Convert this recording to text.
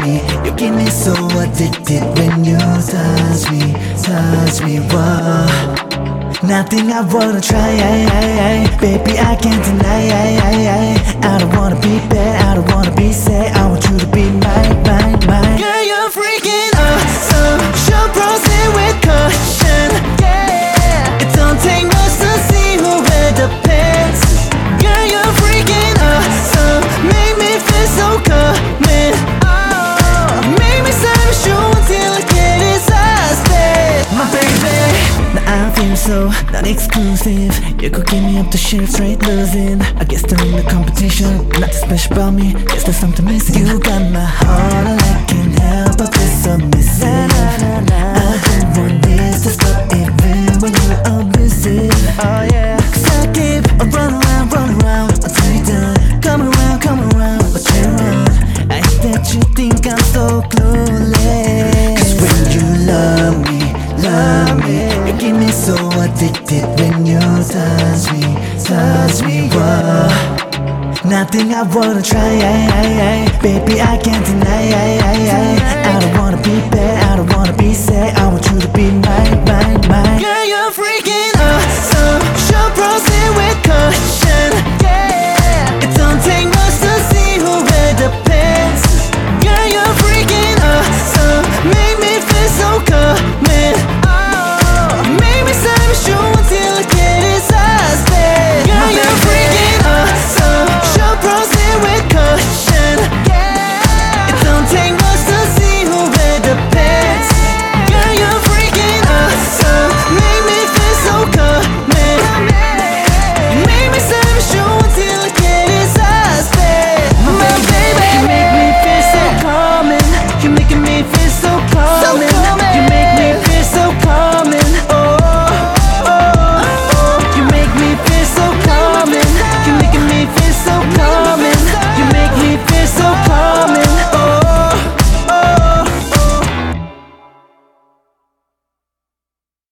me. You get me so addicted when you touch me, whoa. Nothing I wanna try, baby I can't deny. I don't wanna be bad, I don't wanna be sad. I want you to be mine. Girl, you're freaking awesome. Show proceed with caution, yeah. It don't take much to see who wear the pants. Girl, you're freaking awesome. Make me feel so coming. Oh, make me sign a shoe until I get exhausted. My baby, now I feel so not exclusive. You could give me up to shit straight losing. I guess they're in the competition. Nothing special about me, guess there's something missing. You got my heart and I can't help but be submissive. I don't want this to stop even when you're abusive. Oh yeah, 'cause I keep on run around until you're done. Come around, but you're wrong. I hate that you think I'm so clueless. 'Cause when you love me, you get me so addicted when you touch me, whoa. Nothing I wanna try, baby I can't deny.